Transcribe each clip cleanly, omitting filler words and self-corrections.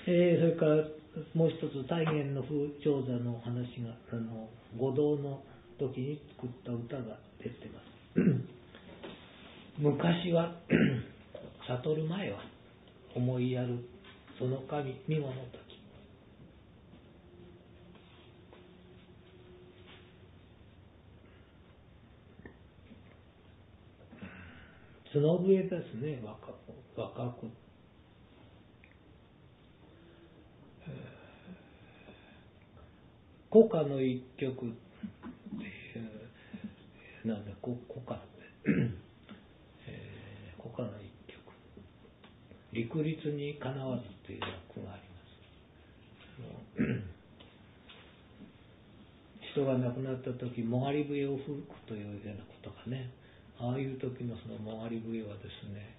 それからもう一つ大元の風長座の話が五道の時に作った歌が出てます昔は悟る前は思いやるその神見物の時、角笛ですね。若く古歌の一曲っていうなんで古歌って古歌の一曲陸立にかなわずという句があります。人が亡くなった時もがり笛を吹くというようなことがね、ああいう時のそのもがり笛はですね、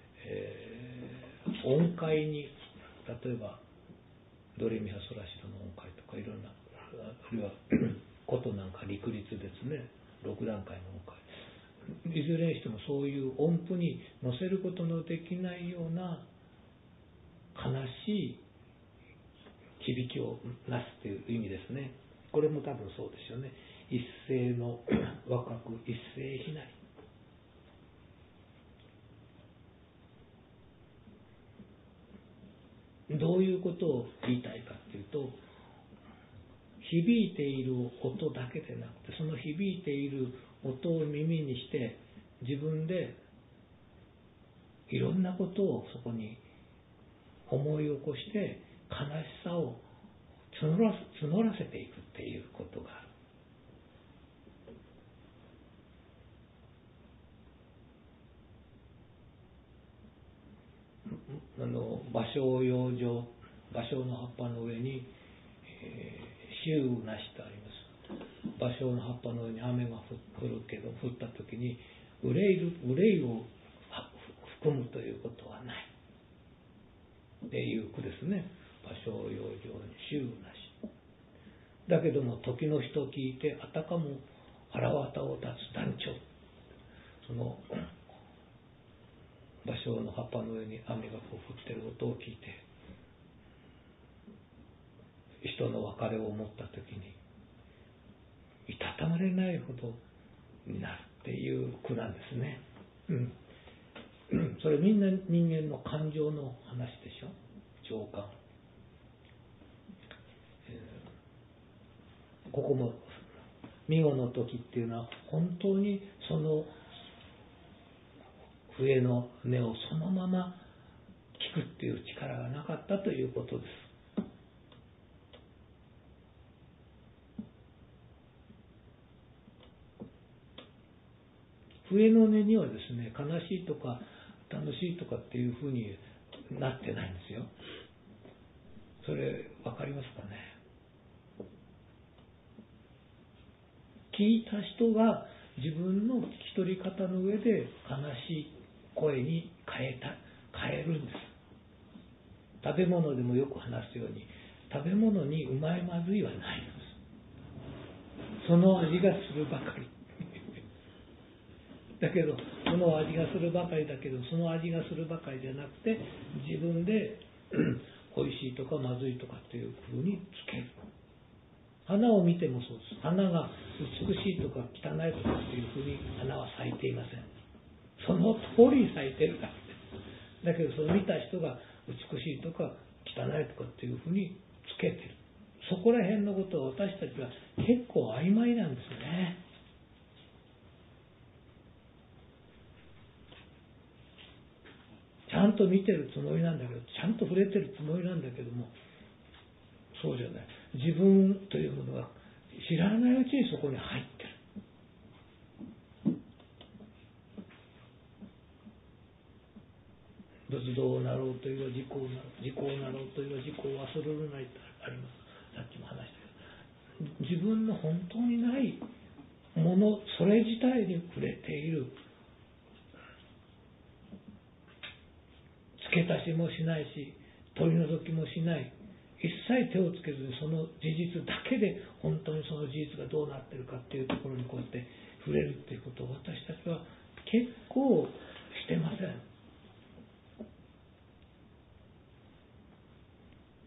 音階に例えばドレミファソラシドの音階とかいろんなあるいは琴なんか陸立ですね、6段階の音階、いずれにしてもそういう音符に乗せることのできないような悲しい響きをなすという意味ですね。これも多分そうですよね。一斉の若く一斉非なり、どういうことを言いたいかというと、響いている音だけでなくて、その響いている音を耳にして自分でいろんなことをそこに思い起こして悲しさを募らせていくっていうことがある。芭蕉養生、芭蕉の葉っぱの上に秋なしとあります。芭蕉の葉っぱの上に雨が降るけど、降った時に憂いを含むということはないっていう句ですね。芭蕉養生に秋なし。だけども時の人を聞いてあたかも腹渡を立つ団長、その芭蕉の葉っぱの上に雨が降ってる音を聞いて人の別れを思った時にいたたまれないほどになるっていう句なんですね。それみんな人間の感情の話でしょ。情感。ここも見事の時っていうのは本当にその笛の音をそのまま聞くっていう力がなかったということです。笛の音にはですね、悲しいとか楽しいとかっていうふうになってないんですよ。それ分かりますかね。聞いた人が自分の聞き取り方の上で悲しい声に変えるんです。食べ物でもよく話すように、食べ物にうまいまずいはないんです。その味がするばかりだけど、その味がするばかりだけど、その味がするばかりじゃなくて、自分で美味しいとかまずいとかっていう風につける。花を見てもそうです。花が美しいとか汚いとかっていう風に花は咲いていません。その通りに咲いてるだけです。だけどその見た人が美しいとか汚いとかっていう風につけてる。そこら辺のことを私たちは結構曖昧なんですね。ちゃんと見てるつもりなんだけど、ちゃんと触れてるつもりなんだけども、そうじゃない。自分というものが知らないうちにそこに入ってる。仏道なろうというは自己をなろう、自己をなろうというは自己を忘れるなりとあります。さっきも話したけど、自分の本当にないもの、それ自体に触れている。付け足しもしないし、取り除きもしない。一切手をつけずにその事実だけで本当にその事実がどうなっているかっていうところにこうやって触れるっていうことを私たちは結構してません。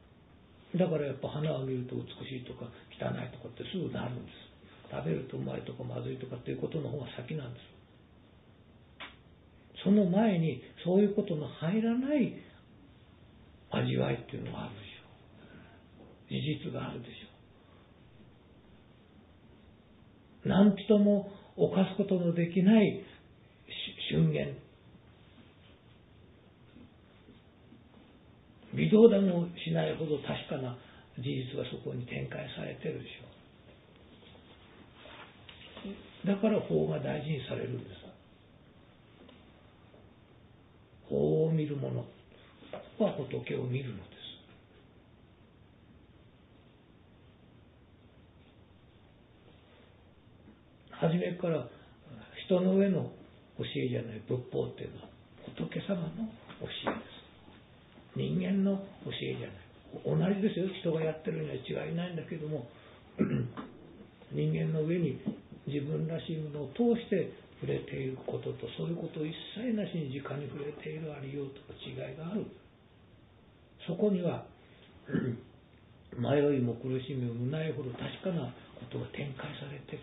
だからやっぱ花を見ると美しいとか汚いとかってすぐなるんです。食べるとうまいとかまずいとかっていうことの方が先なんです。その前にそういうことの入らない味わいっていうのがあるでしょう。事実があるでしょう。何人も犯すことのできない瞬間、微動だもしないほど確かな事実がそこに展開されてるでしょう。だから法が大事にされるんです。法を見る者は仏を見るのです。初めから人の上の教えじゃない仏法っていうのは仏様の教えです。人間の教えじゃない。同じですよ。人がやってるには違いないんだけども人間の上に自分らしいものを通して触れていることと、そういうことを一切なしに直に触れているありようとの違いがある。そこには迷いも苦しみもないほど確かなことが展開されている。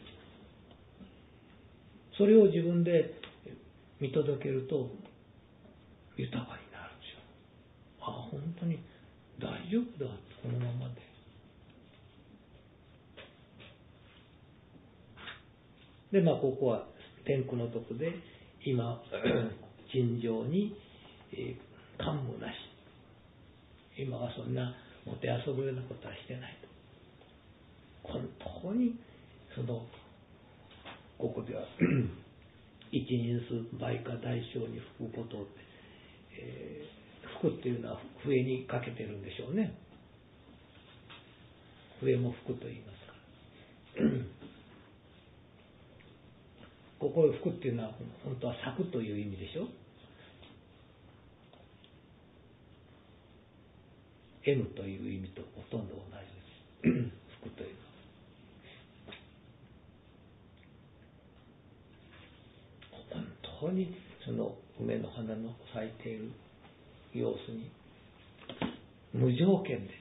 それを自分で見届けると豊かになるんですよ。ああ、本当に大丈夫だ、このままで。で、ここは天空のとこで今尋常に感もなし、今はそんなもてあそぶようなことはしてないと。本当にここでは一人数倍か大小に吹くことって、吹くっていうのは笛にかけてるんでしょうね。笛も吹くと言いますからここへ吹くっていうのは本当は咲くという意味でしょ。 M という意味とほとんど同じです吹くというのは。本当にその梅の花の咲いている様子に無条件で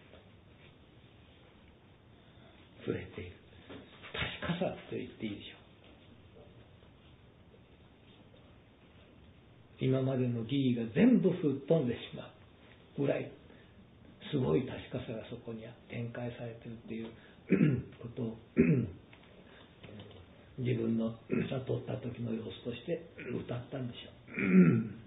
触れている確かさと言っていいでしょう。今までの疑義が全部吹っ飛んでしまうぐらいすごい確かさがそこに展開されているということを自分の悟った時の様子として歌ったんでしょう